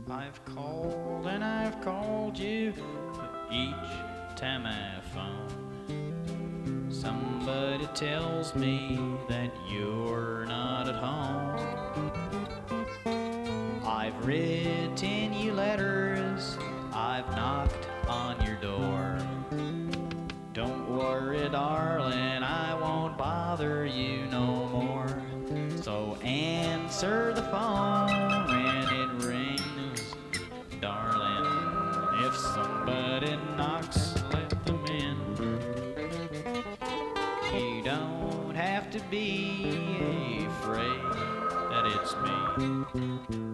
I've called and I've called you, but each time I phone, somebody tells me that you're not at home. I've written you letters, I've knocked on your door. Don't worry, darling, I won't bother you no more. So answer the phone when it rings, darling. If somebody knocks, let them in. You don't have to be afraid that it's me.